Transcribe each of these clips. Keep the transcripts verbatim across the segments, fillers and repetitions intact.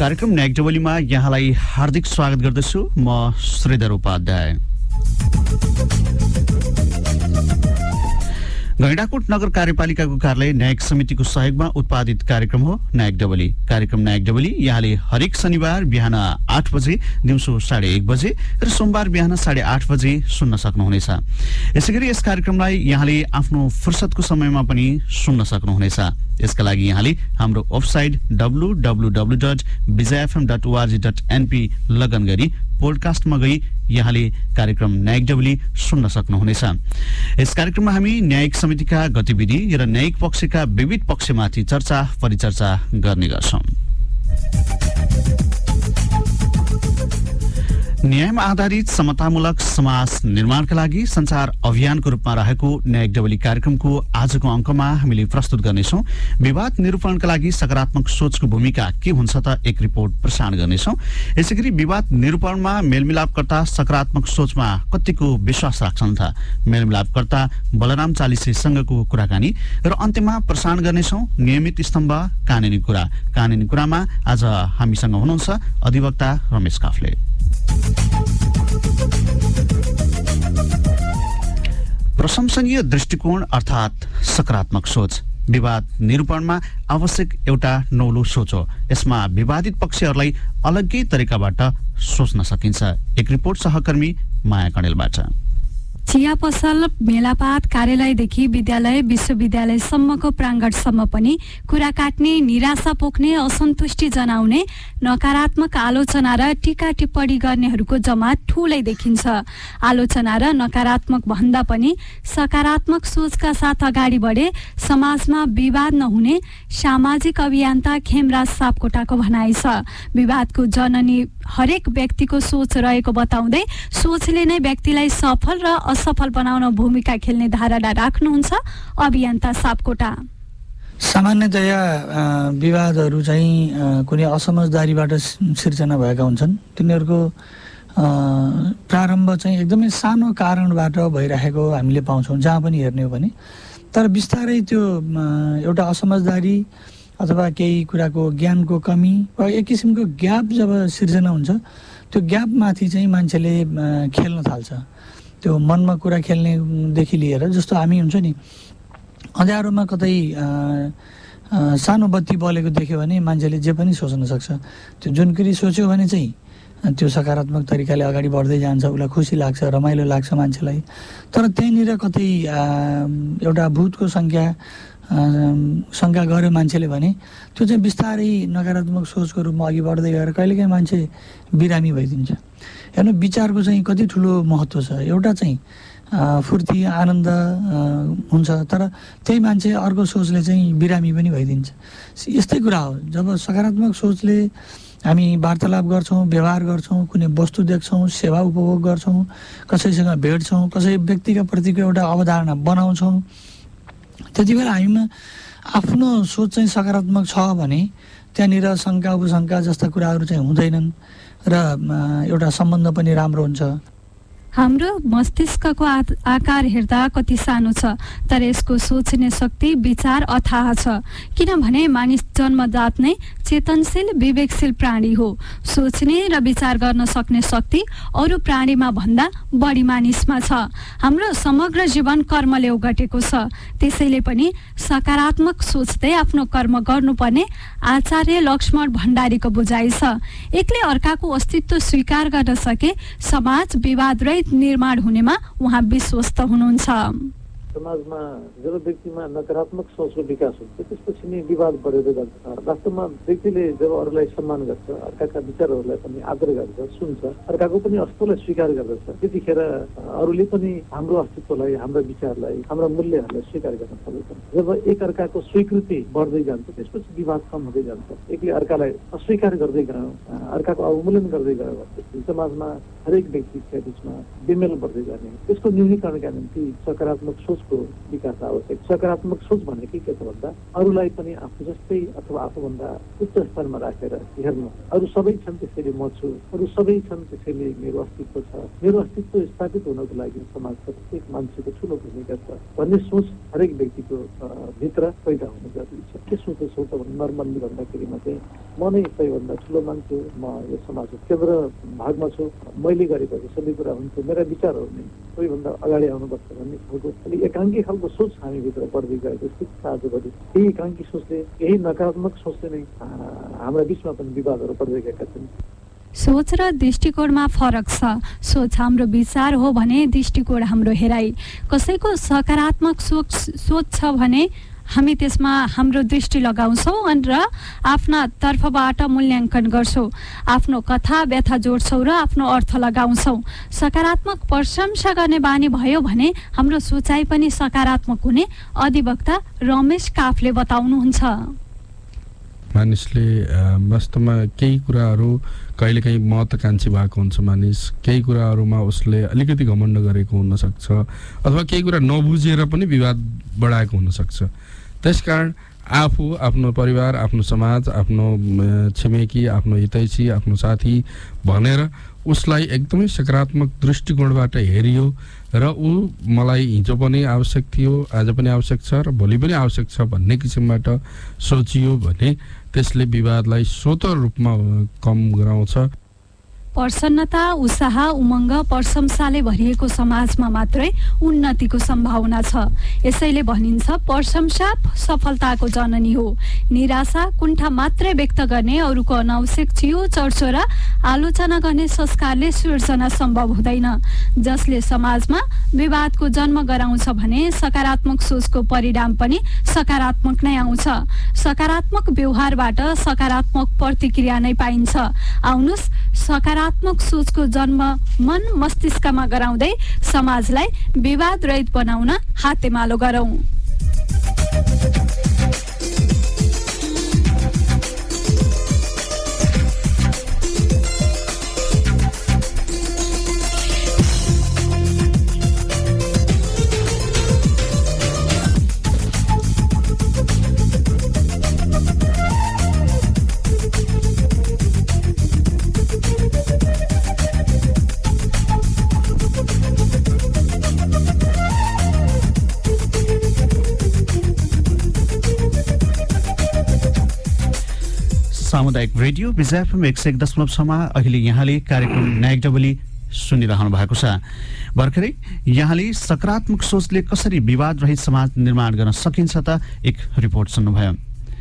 कार्यक्रम न्याक डबलीमा यहाँलाई हार्दिक स्वागत गर्दछु। म श्रीधर उपाध्याय। गैंडाकोट नगर कार्यपालिकाको कार्यालय न्यायिक समितिको सहयोगमा उत्पादित कार्यक्रम हो न्याक डबली। कार्यक्रम न्याक डबली यहाँले हरेक शनिबार बिहान आठ बजे, दिउँसो साढे एक बजे र सोमबार बिहान साढे आठ बजे सुन्न सक्नुहुनेछ। यसैगरी यस कार्यक्रमलाई यहाँले आफ्नो फुर्सदको समयमा पनि सुन्न सक्नुहुनेछ। यसका लागि यहाँले हाम्रो website W W W dot Vijay F M dot ORG dot NP लगन गरी पोडकास्टमा गई यहाँले कार्यक्रम न्यायिक डबली सुन्न सक्नुहुनेछ। यस कार्यक्रममा हामी न्यायिक समितिका गतिविधि र न्यायिक पक्षका विविध पक्षमाथि चर्चा परिचर्चा गर्ने गर्छौं। न्यायमा आधारित समतामूलक समाज निर्माणका लागि संचार अभियानको रूपमा रहेको न्यायिक डबली कार्यक्रमको आजको अङ्कमा हामीले प्रस्तुत गर्नेछौँ। विवाद निरूपणका लागि सकारात्मक सोचको भूमिका के हुन्छ त एक रिपोर्ट प्रसारण गर्नेछौँ। यसैगरी विवाद निरूपणमा मेलमिलापकर्ता सकारात्मक सोचमा कतिको विश्वास राख्छन् त मेलमिलापकर्ता बलराम चालिसेसँगको कुराकानी र अन्त्यमा प्रसारण गर्नेछौँ नियमित स्तम्भ कानुनी कुरा। कानुनी कुरामा आज हामीसँग हुनुहुन्छ अधिवक्ता रमेश काफ्ले। प्रशंसनीय दृष्टिकोण अर्थात् सकारात्मक सोच विवाद निरूपणमा आवश्यक एउटा नौलो सोच हो। यसमा विवादित पक्षहरूलाई अलग्गै तरिकाबाट सोच्न सकिन्छ। एक रिपोर्ट सहकर्मी माया कणेलबाट। चिया पसल, मेलापात, कार्यालयदेखि विद्यालय विश्वविद्यालयसम्मको प्राङ्गणसम्म पनि कुरा काट्ने, निराशा पोख्ने, असन्तुष्टि जनाउने, नकारात्मक आलोचना र टीका टिप्पणी गर्नेहरूको जमात ठूलै देखिन्छ। आलोचना र नकारात्मक भन्दा पनि सकारात्मक सोचका साथ अगाडि बढे समाजमा विवाद नहुने सामाजिक अभियन्ता खेमराज सापकोटाको भनाइ छ। विवादको जननी हरेक व्यक्तिको सोच रहेको बताउँदै सोचले नै व्यक्तिलाई सफल र असफल बनाउन भूमिका खेल्ने धारणा राख्नुहुन्छ अभियन्ता सापकोटा। सामान्यतया विवादहरू चाहिँ कुनै असमझदारीबाट सिर्जना भएका हुन्छन्। तिनीहरूको प्रारम्भ चाहिँ एकदमै सानो कारणबाट भइरहेको हामीले पाउँछौँ जहाँ पनि हेर्ने हो भने। तर बिस्तारै त्यो एउटा असमझदारी अथवा केही कुराको ज्ञानको कमी वा एक किसिमको ग्याप जब सिर्जना हुन्छ त्यो ग्यापमाथि चाहिँ मान्छेले खेल्न थाल्छ। त्यो मनमा कुरा खेल्नेदेखि लिएर जस्तो हामी हुन्छ नि अँध्यारोमा कतै सानो बत्ती बलेको देख्यो भने मान्छेले जे पनि सोच्न सक्छ। त्यो जुनकिरी सोच्यो भने चाहिँ त्यो सकारात्मक तरिकाले अगाडि बढ्दै जान्छ, उसलाई खुसी लाग्छ, रमाइलो लाग्छ मान्छेलाई। तर त्यहीँनिर कतै एउटा भूतको सङ्ख्या शङ्का गर्यो मान्छेले भने त्यो चाहिँ बिस्तारै नकारात्मक सोचको रूपमा अघि बढ्दै गएर कहिलेकाहीँ मान्छे बिरामी भइदिन्छ। हेर्नु विचारको चाहिँ कति ठुलो महत्त्व छ। एउटा चाहिँ फुर्ती आनन्द हुन्छ तर त्यही मान्छे अर्को सोचले चाहिँ बिरामी पनि भइदिन्छ। यस्तै कुरा हो। जब सकारात्मक सोचले हामी वार्तालाप गर्छौँ, व्यवहार गर्छौँ, कुनै वस्तु देख्छौँ, सेवा उपभोग गर्छौँ, कसैसँग भेट्छौँ, कसै व्यक्तिका प्रतिको एउटा अवधारणा बनाउँछौँ, त्यति बेला हामीमा आफ्नो सोच चाहिँ सकारात्मक छ भने त्यहाँनिर शङ्का उपशङ्का जस्ता कुराहरू चाहिँ हुँदैनन् र एउटा सम्बन्ध पनि राम्रो हुन्छ। हाम्रो मस्तिष्कको आकार हेर्दा कति सानो छ तर यसको सोच्ने शक्ति विचार अथाह छ। किनभने मानिस जन्मजात नै चेतनशील विवेकशील प्राणी हो। सोच्ने र विचार गर्न सक्ने शक्ति अरू प्राणीमा भन्दा बढी मानिसमा छ। हाम्रो समग्र जीवन कर्मले ओगटेको छ। त्यसैले पनि सकारात्मक सोच्दै आफ्नो कर्म गर्नुपर्ने आचार्य लक्ष्मण भण्डारीको बुझाइ छ। एकले अर्काको अस्तित्व स्वीकार गर्न सके समाज विवाद रहित निर्माण हुनेमा उहाँ विश्वस्त हुनुहुन्छ। समाजमा जब व्यक्तिमा नकारात्मक सोचको विकास हुन्छ त्यसपछि नै विवाद बढेर जान्छ। वास्तवमा व्यक्तिले जब अरूलाई सम्मान गर्छ, अर्काका विचारहरूलाई पनि आदर गर्छ, सुन्छ, अर्काको पनि अस्तित्वलाई स्वीकार गर्दछ, त्यतिखेर अरूले पनि हाम्रो अस्तित्वलाई, हाम्रा विचारलाई, हाम्रा मूल्यहरूलाई स्वीकार गर्न सक्छन्। जब एक अर्काको स्वीकृति बढ्दै जान्छ त्यसपछि विवाद कम हुँदै जान्छ। एकले अर्कालाई अस्वीकार गर्दै गयो, अर्काको अवमूल्यन गर्दै गयो भने समाजमा हरेक व्यक्तिका बिचमा बेमेल बढ्दै जाने। त्यसको न्यूनीकरणका निम्ति सकारात्मक सोच सोचको विकास आवश्यक। सकारात्मक सोच भनेकै के छ भन्दा अरूलाई पनि आफू जस्तै अथवा आफूभन्दा उच्च स्थानमा राखेर हेर्नु। अरू सबै छन् त्यसैले म छु, अरू सबै छन् त्यसैले मेरो अस्तित्व छ, मेरो अस्तित्व स्थापित हुनको लागि समाजका प्रत्येक मान्छेको ठुलो भूमिका छ भन्ने सोच हरेक व्यक्तिको भित्र पैदा हुनु जरुरी छ। के सोच्दछौ त भने नर्मल्ली भन्दाखेरिमा चाहिँ म नै सबैभन्दा ठुलो मान्छे, म यो समाजको केन्द्र भागमा छु, मैले गरेपछि सबै कुरा हुन्छ, मेरा विचारहरू नै सबैभन्दा अगाडि आउनुपर्छ भन्ने खालको अलिक एकाङ्की खालको सोच हामीभित्र बढ्दै गएको स्थिति छ आजभोलि। यही एकाङ्की सोचले, यही नकारात्मक सोचले नै हाम्रा बिचमा पनि विवादहरू बढ्दै गएका छन्। सोच र दृष्टिकोणमा फरक छ। सोच हाम्रो विचार हो भने दृष्टिकोण हाम्रो हेराइ। कसैको सकारात्मक सोच सोच छ भने हामी त्यसमा हाम्रो दृष्टि लगाउँछौँ र आफ्ना तर्फबाट मूल्याङ्कन गर्छौँ, आफ्नो कथा व्यथा जोड्छौँ र आफ्नो अर्थ लगाउँछौँ। सकारात्मक प्रशंसा गर्ने बानी भयो भने हाम्रो सोचाइ पनि सकारात्मक हुने अधिवक्ता रमेश काफले बताउनुहुन्छ। मानिसले वास्तवमा केही कुराहरू कहिलेकाहीँ महत्त्वाकांक्षी भएको हुन्छ। मानिस केही कुराहरूमा उसले अलिकति घमण्ड गरेको हुनसक्छ अथवा केही कुरा नबुझेर पनि विवाद बढाएको हुनसक्छ। त्यसकारण आफू, आफ्नो परिवार, आफ्नो समाज, आफ्नो छिमेकी, आफ्नो हितैषी, आफ्नो साथी भनेर उसलाई एकदमै सकारात्मक दृष्टिकोणबाट हेरियो र ऊ मलाई हिजो पनि आवश्यक थियो, आज पनि आवश्यक छ र भोलि पनि आवश्यक छ भन्ने किसिमबाट सोचियो भने त्यसले विवादलाई स्वत रूपमा कम गराउँछ। प्रसन्नता, उत्साह, उमङ्ग, प्रशंसाले भरिएको समाजमा मात्रै उन्नतिको सम्भावना छ। यसैले भनिन्छ प्रशंसा सफलताको जननी हो। निराशा, कुण्ठा मात्रै व्यक्त गर्ने, अरूको अनावश्यक चियो चर्चो र आलोचना गर्ने संस्कारले सृजना सम्भव हुँदैन। जसले समाजमा विवादको जन्म गराउँछ भने सकारात्मक सोचको परिणाम पनि सकारात्मक नै आउँछ। सकारात्मक व्यवहारबाट सकारात्मक प्रतिक्रिया नै पाइन्छ। आउनुस् सकारात्मक सकारात्मक सोचको जन्म मन मस्तिष्कमा गराउँदै समाजलाई विवाद रहित बनाउन हातेमालो गरौँ। सामुदायिक रेडियो विजय एफएम एक सय एक दशमलव छमा अहिले यहाँले कार्यक्रम न्याग डबली सुनिरहनु भएको छ। भर्खरै यहाँले सकारात्मक सोचले कसरी विवाद रहित समाज निर्माण गर्न सकिन्छ त एक रिपोर्ट सुन्नुभयो।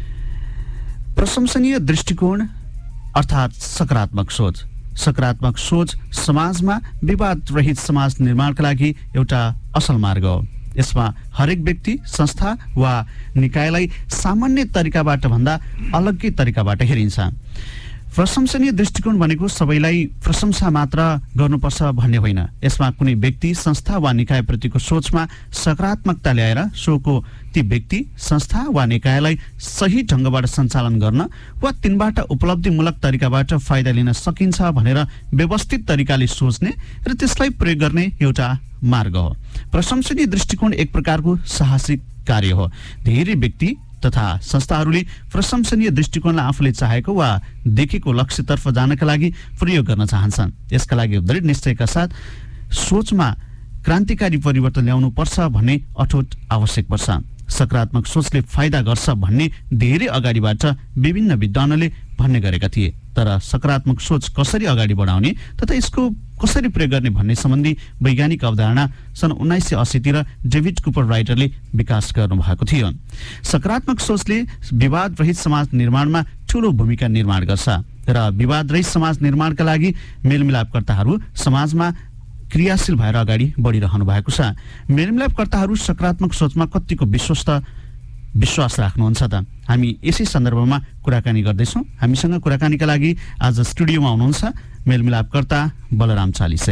प्रशंसनीय दृष्टिकोण अर्थात् सकारात्मक सोच। सकारात्मक सोच समाजमा विवाद रहित समाज निर्माणका लागि एउटा असल मार्ग हो। यसमा हरेक व्यक्ति, संस्था वा निकायलाई सामान्य तरिकाबाट भन्दा अलग्गै तरिकाबाट हेरिन्छ। प्रशंसनीय दृष्टिकोण भनेको सबैलाई प्रशंसा मात्र गर्नुपर्छ भन्ने होइन। यसमा कुनै व्यक्ति, संस्था वा निकायप्रतिको सोचमा सकारात्मकता ल्याएर सोको ती व्यक्ति, संस्था वा निकायलाई सही ढङ्गबाट सञ्चालन गर्न वा तिनबाट उपलब्धिमूलक तरिकाबाट फाइदा लिन सकिन्छ भनेर व्यवस्थित तरिकाले सोच्ने र त्यसलाई प्रयोग गर्ने एउटा मार्ग हो। प्रशंसनीय दृष्टिकोण एक प्रकारको साहसिक कार्य हो। धेरै व्यक्ति तथा संस्थाहरूले प्रशंसनीय दृष्टिकोणलाई आफूले चाहेको वा देखेको लक्ष्यतर्फ जानका लागि प्रयोग गर्न चाहन्छन्। यसका लागि दृढ निश्चयका साथ सोचमा क्रान्तिकारी परिवर्तन ल्याउनु पर्छ भन्ने अठोट आवश्यक पर्छ। सकारात्मक सोचले फाइदा गर्छ भन्ने धेरै अगाडिबाट विभिन्न विद्वानले भन्ने गरेका थिए। तर सकारात्मक सोच कसरी अगाडि बढाउने तथा यसको कसरी प्रयोग गर्ने भन्ने सम्बन्धी वैज्ञानिक अवधारणा सन् उन्नाइस सय अस्सीतिर डेभिड कुपर राइटरले विकास गर्नुभएको थियो। सकारात्मक सोचले विवाद रहित समाज निर्माणमा ठूलो भूमिका निर्माण गर्छ र विवाद रहित समाज निर्माणका लागि मेलमिलापकर्ताहरू समाजमा क्रियाशील भएर अगाडि बढिरहनु भएको छ। मेलमिलापकर्ताहरू सकारात्मक सोचमा कतिको विश्वस्त विश्वास राख्नुहुन्छ त? हामी यसै सन्दर्भमा कुराकानी गर्दैछौँ। हामीसँग कुराकानीका लागि आज स्टुडियोमा हुनुहुन्छ मेलमिलापकर्ता बलराम चालिसे।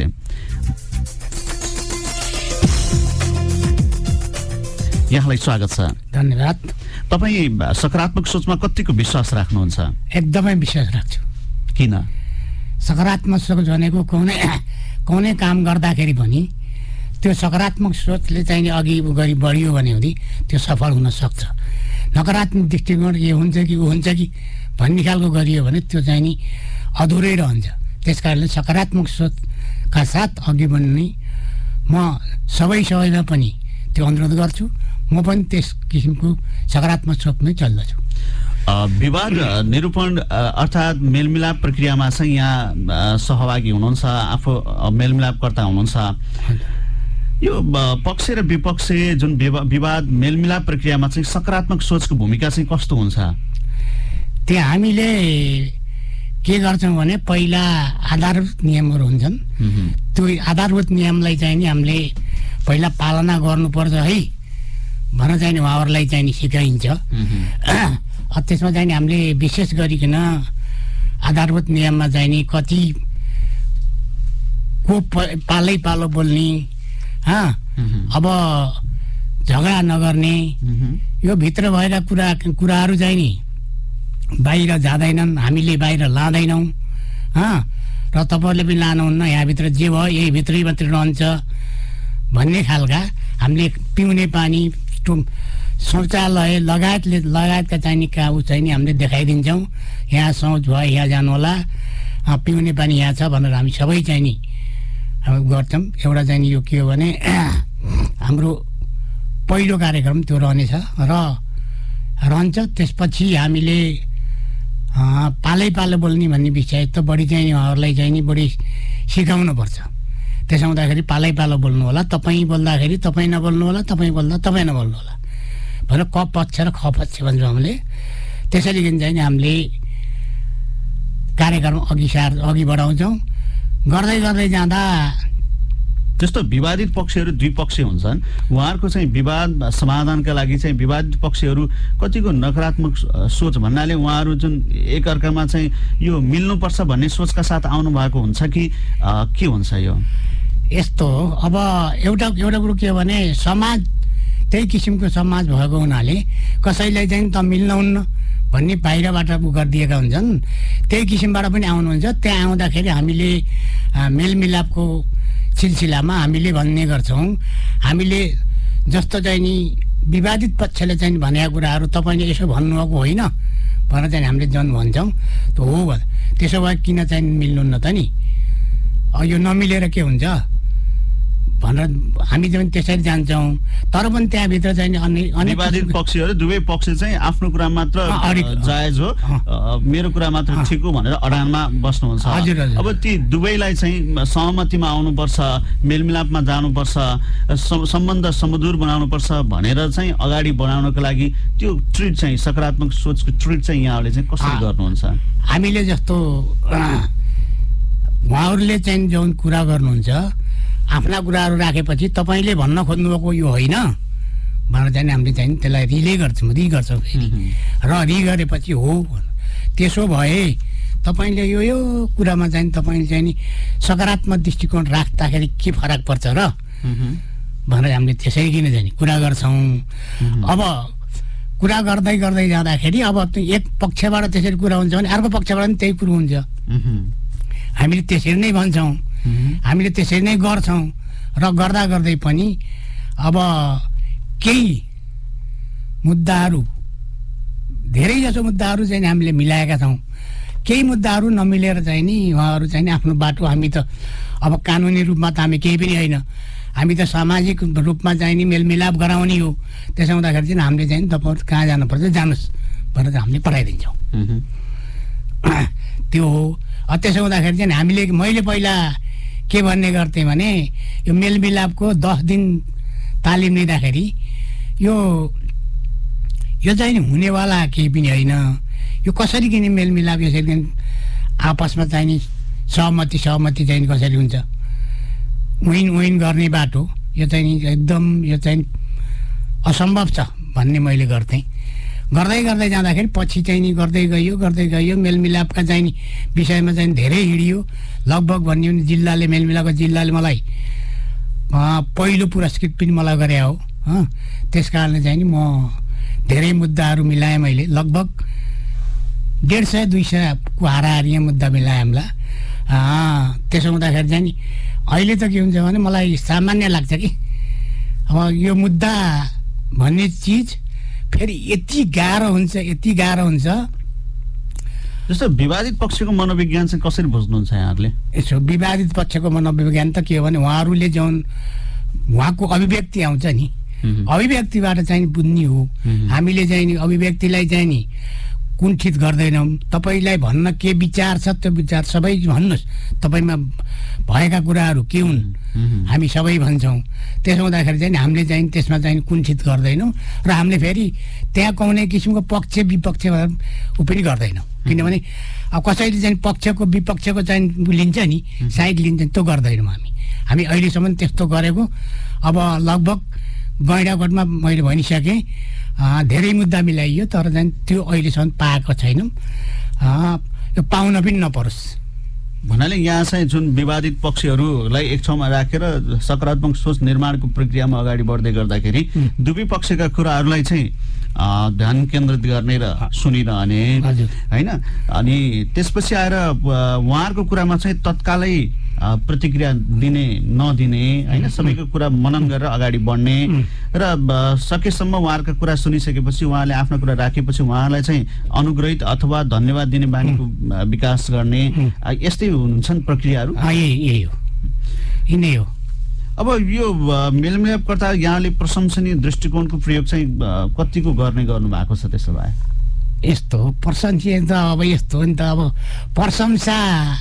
यहाँलाई स्वागत छ। धन्यवाद। तपाईँ सकारात्मक सोचमा कतिको विश्वास राख्नुहुन्छ? एकदमै विश्वास राख्छु। किन? सकारात्मक सोच भनेको कुनै कुनै काम गर्दाखेरि पनि त्यो सकारात्मक सोचले चाहिँ नि अघि गरी बढियो भने हुँदै त्यो सफल हुन सक्छ। नकारात्मक दृष्टिकोण यो हुन्छ कि ऊ हुन्छ कि भन्ने खालको गरियो भने त्यो चाहिँ नि अधुरै रहन्छ। त्यस कारणले सकारात्मक सोचका साथ अघि बढ्ने म सबै सबैमा पनि त्यो अनुरोध गर्छु। म पनि त्यस किसिमको सकारात्मक सोचमै चल्दछु। विवाद निरूपण अर्थात् मेलमिलाप प्रक्रियामा चाहिँ यहाँ सहभागी हुनुहुन्छ, आफू मेलमिलापकर्ता हुनुहुन्छ। यो पक्ष र विपक्ष जुन विवाद मेलमिलाप प्रक्रियामा चाहिँ सकारात्मक सोचको भूमिका चाहिँ कस्तो हुन्छ? त्यहाँ हामीले के गर्छौँ भने पहिला आधारभूत नियमहरू हुन्छन्। त्यो आधारभूत नियमलाई चाहिँ नि हामीले पहिला पालना गर्नुपर्छ है भनेर चाहिँ उहाँहरूलाई चाहिँ सिकाइन्छ। त्यसमा चाहिँ हामीले विशेष गरिकन आधारभूत नियममा चाहिँ नि कति को पालै पालो बोल्ने, अब झगडा नगर्ने, यो भित्र भएका कुरा कुराहरू चाहिँ नि बाहिर जाँदैनन्, हामीले बाहिर लाँदैनौँ र तपाईँहरूले पनि लानुहुन्न, यहाँभित्र जे भयो यही भित्रै मात्रै रहन्छ भन्ने खालका हामीले पिउने पानी, शौचालय लगायतले लगायतका चाहिने काबु चाहिँ नि हामीले देखाइदिन्छौँ। यहाँ शौच भयो, यहाँ जानु होला, पिउने पानी यहाँ छ भनेर हामी सबै चाहिँ नि गर्छौँ। एउटा चाहिँ नि यो के हो भने हाम्रो पहिलो कार्यक्रम त्यो रहनेछ र रहन्छ। त्यसपछि हामीले पालै पालो बोल्ने भन्ने विषय त बढी चाहिँ उहाँहरूलाई चाहिँ नि बढी सिकाउनुपर्छ। त्यसो हुँदाखेरि पालै पालो बोल्नु होला, तपाईँ बोल्दाखेरि तपाईँ नबोल्नु होला, तपाईँ बोल्दा तपाईँ नबोल्नु होला भनेर क पक्ष र ख पक्ष भन्छौँ हामीले। त्यसैले चाहिँ नि हामीले कार्यक्रम अघि सार अघि बढाउँछौँ। गर्दै गर्दै जाँदा जस्तो विवादित पक्षहरू दुई पक्ष हुन्छन्, उहाँहरूको चाहिँ विवाद समाधानका लागि चाहिँ विवादित पक्षहरू कतिको नकारात्मक सोच भन्नाले उहाँहरू जुन एकअर्कामा चाहिँ यो मिल्नुपर्छ भन्ने सोचका साथ आउनु भएको हुन्छ कि के हुन्छ? यो यस्तो हो, अब एउटा एउटा कुरो के हो भने समाज त्यही किसिमको समाज भएको हुनाले कसैलाई चाहिँ त मिल्नुहुन्न भन्ने बाहिरबाट उ गरिदिएका हुन्छन्। त्यही किसिमबाट पनि आउनुहुन्छ। त्यहाँ आउँदाखेरि हामीले मेलमिलापको सिलसिलामा हामीले भन्ने गर्छौँ, हामीले जस्तो चाहिँ नि विवादित पक्षले चाहिँ भनेका कुराहरू तपाईँले यसो भन्नुभएको होइन भनेर चाहिँ हामीले जन भन्छौँ। त हो त्यसो भए किन चाहिँ मिल्नुहुन्न त नि, यो नमिलेर के हुन्छ भनेर हामी चाहिँ त्यसरी जान्छौँ। तर पनि त्यहाँभित्र चाहिँ अनेक विवादित पक्षहरू दुवै पक्ष चाहिँ आफ्नो कुरा मात्र जायज हो, मेरो कुरा मात्र ठिक हो भनेर अडानमा बस्नुहुन्छ। अब ती दुवैलाई चाहिँ सहमतिमा आउनुपर्छ, मेलमिलापमा जानुपर्छ, सम्बन्ध सुमधुर बनाउनुपर्छ भनेर चाहिँ अगाडि बढाउनको लागि त्यो ट्रिट चाहिँ सकारात्मक सोचको ट्रिट चाहिँ यहाँहरूले चाहिँ कसरी गर्नुहुन्छ? हामीले जस्तो उहाँहरूले चाहिँ जुन कुरा गर्नुहुन्छ आफ्ना कुराहरू राखेपछि तपाईँले भन्न खोज्नुभएको यो होइन भनेर चाहिँ हामीले चाहिँ त्यसलाई रिले गर्छौँ, रि गर्छौँ फेरि र रि गरेपछि हो त्यसो भए तपाईँले यो यो कुरामा चाहिँ तपाईँले चाहिँ नि सकारात्मक दृष्टिकोण राख्दाखेरि के फरक पर्छ र भनेर हामीले त्यसरी किन जाने कुरा गर्छौँ। अब कुरा गर्दै गर्दै जाँदाखेरि अब एक पक्षबाट त्यसरी कुरा हुन्छ भने अर्को पक्षबाट पनि त्यही कुरो हुन्छ। हामीले त्यसरी नै भन्छौँ, हामीले त्यसरी नै गर्छौँ र गर्दा गर्दै पनि अब केही मुद्दाहरू धेरै जसो मुद्दाहरू चाहिँ हामीले मिलाएका छौँ। केही मुद्दाहरू नमिलेर चाहिँ नि उहाँहरू चाहिँ आफ्नो बाटो, हामी त अब कानुनी रूपमा त हामी केही पनि होइन, हामी त सामाजिक रूपमा चाहिँ नि मेलमिलाप गराउने हो। त्यसो हुँदाखेरि चाहिँ हामीले चाहिँ तपाईँ कहाँ जानुपर्छ जानुहोस् भनेर चाहिँ हामीले पठाइदिन्छौँ। त्यो हो। त्यसो हुँदाखेरि चाहिँ हामीले मैले पहिला के भन्ने गर्थेँ भने यो मेलमिलापको दस दिन तालिम लिँदाखेरि यो यो चाहिँ नि हुनेवाला केही पनि होइन। यो कसरी किने मेलमिलाप यसरी आपसमा चाहिँ नि सहमति सहमति चाहिँ कसरी हुन्छ, विन विन गर्ने बाटो यो चाहिँ नि एकदम यो चाहिँ असम्भव छ भन्ने मैले गर्थेँ। गर्दै गर्दै जाँदाखेरि पछि चाहिँ नि गर्दै गयो गर्दै गयो मेलमिलापका चाहिँ नि विषयमा चाहिँ धेरै हिँडियो। लगभग भन्यो भने जिल्लाले मेलमिलापको जिल्लाले मलाई पहिलो पुरस्कृत पनि मलाई गरे हो। त्यस कारणले चाहिँ नि म धेरै मुद्दाहरू मिलाएँ। मैले लगभग डेढ सय दुई सयको हाराहारी मुद्दा मिलाएँ हामीलाई। त्यसो हुँदाखेरि चाहिँ नि अहिले त के हुन्छ भने मलाई सामान्य लाग्छ कि अब यो मुद्दा भन्ने चिज फेरि यति गाह्रो हुन्छ यति गाह्रो हुन्छ। जस्तो विवादित पक्षको मनोविज्ञान चाहिँ कसरी बुझ्नुहुन्छ यहाँहरूले? यसो विवादित पक्षको मनोविज्ञान त के हो भने उहाँहरूले जुन उहाँको अभिव्यक्ति आउँछ नि, अभिव्यक्तिबाट चाहिँ बुझ्ने हो। हामीले चाहिँ नि अभिव्यक्तिलाई चाहिँ नि कुण्ठित गर्दैनौँ। तपाईँलाई भन्न के विचार छ त्यो विचार सबै भन्नुहोस्, तपाईँमा भएका कुराहरू के हुन् हामी सबै भन्छौँ। त्यसो हुँदाखेरि चाहिँ हामीले चाहिँ त्यसमा चाहिँ कुण्ठित गर्दैनौँ र हामीले फेरि त्यहाँ कुनै किसिमको पक्ष विपक्ष ऊ पनि गर्दैनौँ। किनभने अब कसैले चाहिँ पक्षको विपक्षको चाहिँ लिन्छ नि, साइड लिन्छ, त्यो गर्दैनौँ हामी। हामी अहिलेसम्म त्यस्तो गरेको अब लगभग गैँडाकोटमा मैले भनिसकेँ धेरै मुद्दा मिलाइयो, तर चाहिँ त्यो अहिलेसम्म पाएको छैनौँ। यो पाउन पनि नपरोस् भन्नाले यहाँ चाहिँ जुन विवादित पक्षहरूलाई एक ठाउँमा राखेर सकारात्मक सोच निर्माणको प्रक्रियामा अगाडि बढ्दै गर्दाखेरि दुवै पक्षका कुराहरूलाई चाहिँ ध्यान केन्द्रित गर्ने र सुनिरहने होइन, अनि त्यसपछि आएर उहाँहरूको कुरामा चाहिँ तत्कालै प्रतिक्रिया दिने नदिने होइन, सबैको कुरा मनन गरेर अगाडि बढ्ने र सकेसम्म उहाँहरूका कुरा सुनिसकेपछि उहाँले आफ्नो कुरा राखेपछि उहाँलाई चाहिँ अनुग्रहित अथवा धन्यवाद दिने बानीको विकास गर्ने यस्तै हुन्छन् प्रक्रियाहरू। यही हो, यिनै हो। अब यो मेलमिलापकर्ता यहाँले प्रशंसनीय दृष्टिकोणको प्रयोग चाहिँ कतिको गर्ने गर्नु भएको छ? त्यसो भए यस्तो प्रशंसनीय त अब यस्तो हो नि त, अब प्रशंसा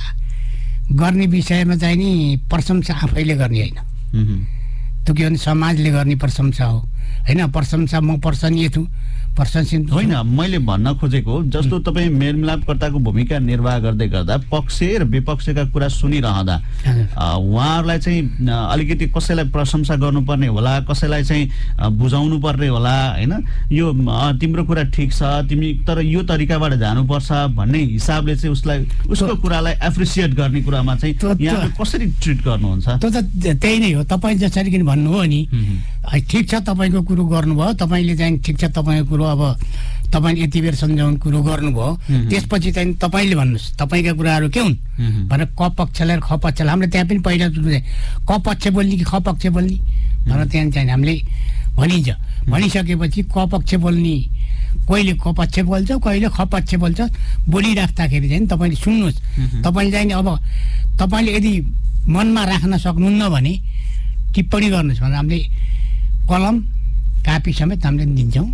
गर्ने विषयमा चाहिँ नि प्रशंसा आफैले गर्ने होइन, त्यो के भने समाजले गर्ने प्रशंसा हो होइन। प्रशंसा म प्रशंसनीय छु, प्रशंसित होइन। मैले भन्न खोजेको जस्तो तपाईँ मेलमिलापकर्ताको भूमिका निर्वाह गर्दै गर्दा पक्ष र विपक्षका कुरा सुनिरहँदा उहाँहरूलाई चाहिँ अलिकति कसैलाई प्रशंसा गर्नुपर्ने होला, कसैलाई चाहिँ बुझाउनु पर्ने होला होइन, यो तिम्रो कुरा ठिक छ तिमी तर यो तरिकाबाट जानुपर्छ भन्ने हिसाबले चाहिँ उसलाई उसको कुरालाई एप्रिसिएट गर्ने कुरामा चाहिँ यहाँ कसरी ट्रिट गर्नुहुन्छ? त्यो त त्यही नै हो। तपाईँ जसरी किन भन्नुभयो नि, ठिक छ तपाईँको कुरो गर्नुभयो, तपाईँले चाहिँ ठिक छ तपाईँको कुरो अब तपाईँले यति बेर सम्झाउने कुरो गर्नुभयो, त्यसपछि चाहिँ तपाईँले भन्नुहोस् तपाईँका कुराहरू के हुन् भनेर क पक्षलाई र ख पक्षलाई हामीले त्यहाँ पनि पहिला क पक्ष बोल्ने कि ख पक्ष बोल्ने भनेर त्यहाँ चाहिँ हामीले भनिन्छ। भनिसकेपछि क पक्ष बोल्ने कहिले क पक्ष बोल्छ कहिले ख पक्ष बोल्छ, बोलिराख्दाखेरि चाहिँ तपाईँले सुन्नुहोस्। तपाईँले चाहिँ अब तपाईँले यदि मनमा राख्न सक्नुहुन्न भने टिप्पणी गर्नुहोस् भनेर हामीले कलम कापी समेत हामीले दिन्छौँ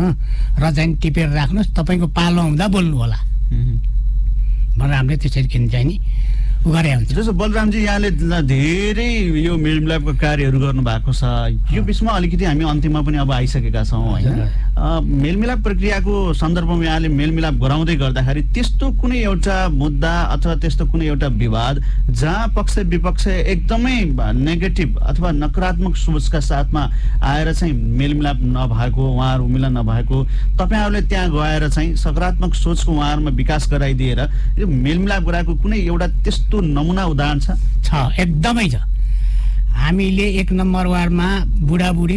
र चाहिँ टिपेर राख्नुहोस्, तपाईँको पालो आउँदा बोल्नु होला भनेर हामीले त्यसरी किन चाहिँ नि उ गरे हुन्छ। जस्तो बलरामजी यहाँले धेरै यो मेलमिलापको कार्यहरू गर्नु भएको छ, यो बिचमा अलिकति हामी अन्तिममा पनि अब आइसकेका छौँ होइन। मेलमिलाप प्रक्रियाको सन्दर्भमा यहाँले मेलमिलाप गराउँदै गर्दाखेरि त्यस्तो कुनै एउटा मुद्दा अथवा त्यस्तो कुनै एउटा विवाद जहाँ पक्ष विपक्ष एकदमै नेगेटिभ अथवा नकारात्मक सोचका साथमा आएर चाहिँ मेलमिलाप नभएको, उहाँहरू मिलन नभएको, तपाईँहरूले त्यहाँ गएर चाहिँ सकारात्मक सोचको उहाँहरूमा विकास गराइदिएर यो मेलमिलाप गराएको कुनै एउटा त्यस्तो नमुना उदाहरण छ? छ, एकदमै छ। हामीले एक नम्बर वार्डमा बुढाबुढी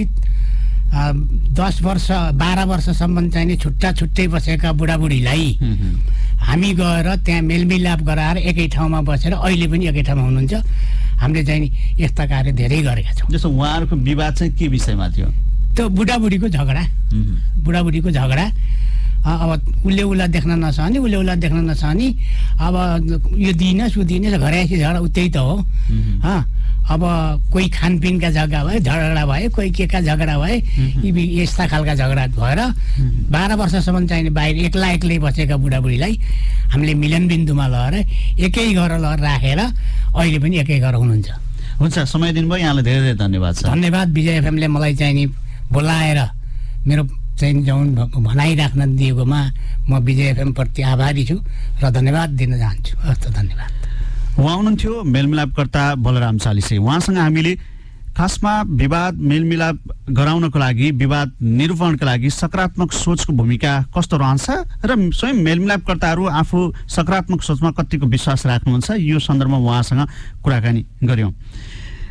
दस वर्ष बाह्र वर्षसम्म चाहिँ नि छुट्टा छुट्टै बसेका बुढाबुढीलाई हामी गएर त्यहाँ मेलमिलाप गराएर एकै ठाउँमा बसेर अहिले पनि एकै ठाउँमा हुनुहुन्छ। हामीले चाहिँ नि यस्ता कार्य धेरै गरेका छौँ। जस्तो उहाँहरूको विवाद चाहिँ के विषयमा थियो? त्यो बुढाबुढीको झगडा, बुढाबुढीको झगडा। अब उसले उसलाई देख्न नसहने, उसले उसलाई देख्न नसहने, अब यो दिनुहोस् ऊ दिनुहोस्, घरैसी झगडा त्यही त हो। अब कोही खानपिनका झगडा भयो, झगडा भयो, कोही के का झगडा भए, यी यस्ता खालका झगडा भएर बाह्र वर्षसम्म चाहिँ बाहिर एक्ला एक्लै बसेका बुढाबुढीलाई हामीले मिलनबिन्दुमा लगेर एकै घर लगेर राखेर अहिले पनि एकै घर हुनुहुन्छ। हुन्छ, समय दिनुभयो, यहाँलाई धेरै धेरै धन्यवाद छ। धन्यवाद। विजय एफएमले मलाई चाहिँ नि बोलाएर मेरो चाहिँ जुन भनाइराख्न दिएकोमा म विजय एफएम प्रति आभारी छु र धन्यवाद दिन चाहन्छु। हस्, धन्यवाद। उहाँ हुनुहुन्थ्यो मेलमिलापकर्ता बलराम चालिसे। उहाँसँग हामीले खासमा विवाद मेलमिलाप गराउनको लागि, विवाद निरूपणका लागि सकारात्मक सोचको भूमिका कस्तो रहन्छ र स्वयं मेलमिलापकर्ताहरू आफू सकारात्मक सोचमा कतिको विश्वास राख्नुहुन्छ यो सन्दर्भमा उहाँसँग कुराकानी गऱ्यौँ।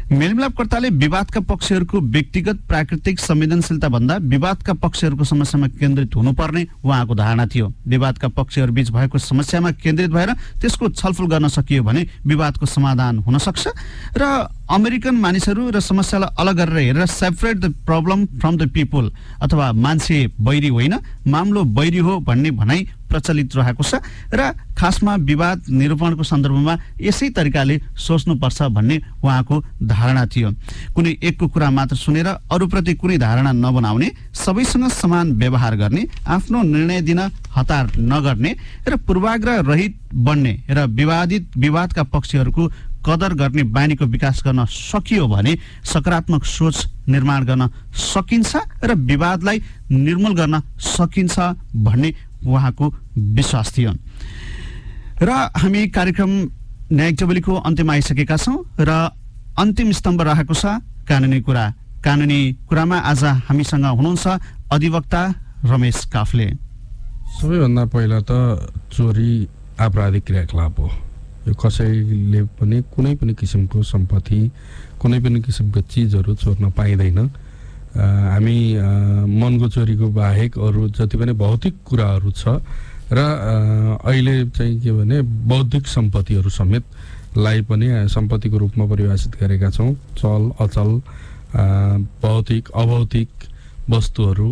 मेलमिलापकर्ताले विवादका पक्षहरूको व्यक्तिगत प्राकृतिक संवेदनशीलता भन्दा विवादका पक्षहरूको समस्यामा केन्द्रित हुनुपर्ने उहाँको धारणा थियो। विवादका पक्षहरूबीच भएको समस्यामा केन्द्रित भएर त्यसको छलफल गर्न सकियो भने विवादको समाधान हुन सक्छ र अमेरिकन मानिसहरू र समस्यालाई अलग गरेर हेरेर separate the problem from the people अथवा मान्छे बैरी होइन मामलो बैरी हो भन्ने भनाइ प्रचलित रहेको छ र खासमा विवाद निरूपणको सन्दर्भमा यसै तरिकाले सोच्नुपर्छ भन्ने उहाँको धारणा थियो। कुनै एकको कुरा मात्र सुनेर अरूप्रति कुनै धारणा नबनाउने, सबैसँग समान व्यवहार गर्ने, आफ्नो निर्णय दिन हतार नगर्ने र पूर्वाग्रह रहित बन्ने र विवादित विवादका पक्षहरूको कदर गर्ने बानीको विकास गर्न सकियो भने सकारात्मक सोच निर्माण गर्न सकिन्छ र विवादलाई निर्मूल गर्न सकिन्छ भन्ने उहाँको विश्वास थियो। र हामी कार्यक्रम न्यायिक डबलीको अन्त्यमा आइसकेका छौँ र अन्तिम स्तम्भ रहेको छ कानुनी कुरा। कानुनी कुरामा आज हामीसँग हुनुहुन्छ अधिवक्ता रमेश काफ्ले। सबैभन्दा पहिला त चोरी आपराधिक क्रियाकलाप हो। यो कसैले पनि कुनै पनि किसिमको सम्पत्ति कुनै पनि किसिमको चिजहरू चोर्न पाइँदैन। हामी मनको चोरीको बाहेक अरू जति पनि भौतिक कुराहरू छ र अहिले चाहिँ के भने बौद्धिक सम्पत्तिहरू समेतलाई पनि सम्पत्तिको रूपमा परिभाषित गरेका छौँ। चल अचल भौतिक अभौतिक वस्तुहरू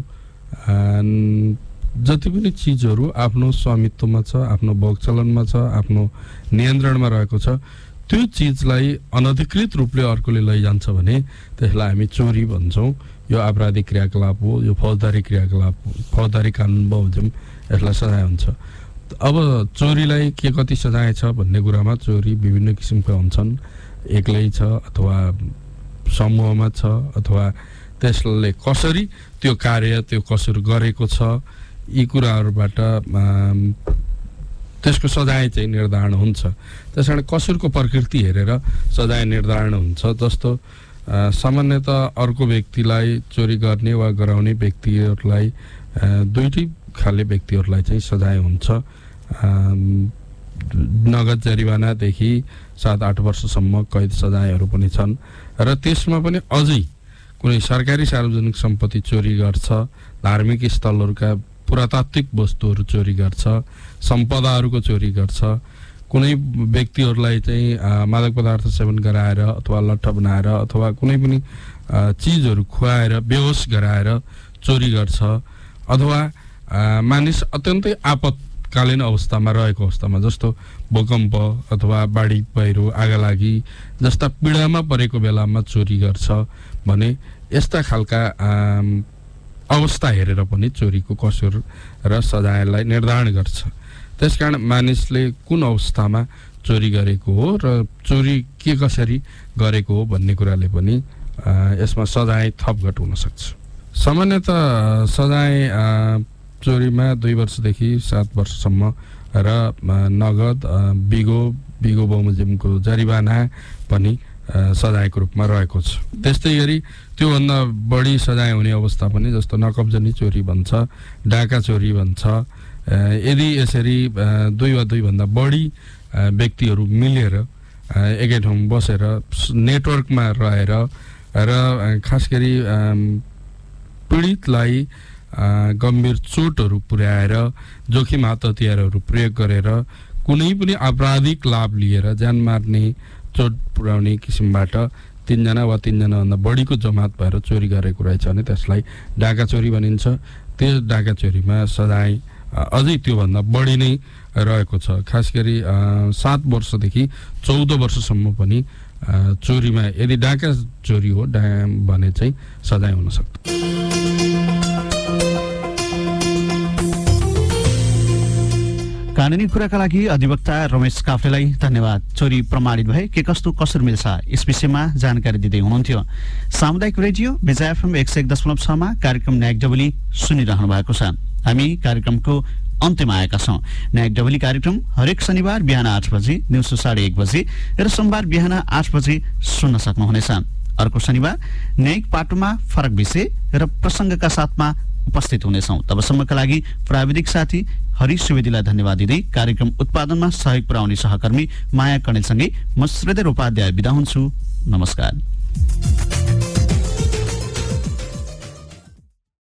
जति पनि चिजहरू आफ्नो स्वामित्वमा छ, आफ्नो भोगचलनमा छ, आफ्नो नियन्त्रणमा रहेको छ, त्यो चिजलाई अनधिकृत रूपले अर्कोले लैजान्छ भने त्यसलाई हामी चोरी भन्छौँ। यो आपराधिक क्रियाकलाप हो, यो फौजदारी क्रियाकलाप हो, फौजदारी कानुन बमोजिम यसलाई सजाय हुन्छ। अब चोरीलाई के कति सजाय छ भन्ने कुरामा चोरी विभिन्न किसिमका हुन्छन्। एक्लै छ अथवा समूहमा छ अथवा त्यसले कसरी त्यो कार्य त्यो कसरी गरेको छ यी कुराहरूबाट त्यसको सजाय चाहिँ निर्धारण हुन्छ। त्यसकारण कसुरको प्रकृति हेरेर सजाय निर्धारण हुन्छ। जस्तो सामान्यतः अर्को व्यक्तिलाई चोरी गर्ने वा गराउने व्यक्तिहरूलाई दुईटै खाले व्यक्तिहरूलाई चाहिँ सजाय हुन्छ। नगद जरिवानादेखि सात आठ वर्षसम्म कैद सजायहरू पनि छन् र त्यसमा पनि अझै कुनै सरकारी सार्वजनिक सम्पत्ति चोरी गर्छ, धार्मिक स्थलहरूका पुरातात्विक वस्तुहरू चोरी गर्छ, सम्पदाहरूको चोरी गर्छ, कुनै व्यक्तिहरूलाई चाहिँ मादक पदार्थ सेवन गराएर अथवा लट्ठ बनाएर अथवा कुनै पनि चिजहरू खुवाएर बेहोस गराएर चोरी गर्छ, अथवा मानिस अत्यन्तै आपतकालीन अवस्थामा रहेको अवस्थामा जस्तो भूकम्प अथवा बाढी पहिरो आगलागी जस्ता पीडामा परेको बेलामा चोरी गर्छ भने यस्ता खालका अवस्था हेरेर पनि चोरीको कसुर र सजायलाई निर्धारण गर्छ। त्यसकारण मानिसले कुन अवस्थामा चोरी गरेको हो र चोरी के कसरी गरेको हो भन्ने कुराले पनि यसमा सजाय थपघट हुन सक्छ। सामान्यतः सजाय चोरीमा दुई वर्षदेखि सात वर्षसम्म र नगद बिगो बिगो बमोजिमको जरिवाना पनि सजायको रूपमा रहेको छ। त्यस्तै गरी त्योभन्दा बढी सजाय हुने अवस्था पनि जस्तो नकब्जनी चोरी भन्छ, डाका चोरी भन्छ। यदि यसरी दुई वा दुईभन्दा बढी व्यक्तिहरू मिलेर एकै ठाउँ बसेर नेटवर्कमा रहेर र खास गरी पीडितलाई गम्भीर चोटहरू पुर्याएर जोखिम हात हतियारहरू प्रयोग गरेर कुनै पनि आपराधिक लाभ लिएर ज्यान मार्ने चोट पुर्याउने किसिमबाट तीनजना वा तीनजनाभन्दा बढीको जमात भएर चोरी गरेको रहेछ भने त्यसलाई डाका चोरी भनिन्छ। त्यो डाका चोरीमा सजाय अझै त्योभन्दा बढी नै रहेको छ। खास गरी सात वर्षदेखि चौध वर्षसम्म पनि चोरीमा यदि डाका चोरी हो डा भने चाहिँ सजाय हुन सक्छ। कानुनी कुराका लागि अधिवक्ता रमेश काफ्लेलाई धन्यवाद। चोरी प्रमाणित भए के कस्तो कसर मिल्छ यस विषयमा जानकारी दिँदै हुनुहुन्थ्यो। सामुदायिक रेडियो विजय एफएम एक सय एक दशमलव छमा कार्यक्रम न्यायिक डबली सुनिरहनु भएको छ। हामी कार्यक्रमको अन्त्यमा आएका छौँ। न्यायिक डबली कार्यक्रम हरेक शनिबार बिहान आठ बजे, दिउँसो साढे एक बजे र सोमबार बिहान आठ बजे सुन्न सक्नुहुनेछ। अर्को शनिबार न्यायिक पाटोमा फरक विषय र प्रसङ्गका साथमा उपस्थित हुनेछौँ। तबसम्मका लागि प्राविधिक साथी हरि सुवेदीलाई धन्यवाद दिँदै कार्यक्रम उत्पादनमा सहयोग पुर्याउने सहकर्मी माया कणेलसँगै म श्रीधर उपाध्याय बिदा हुन्छु। नमस्कार।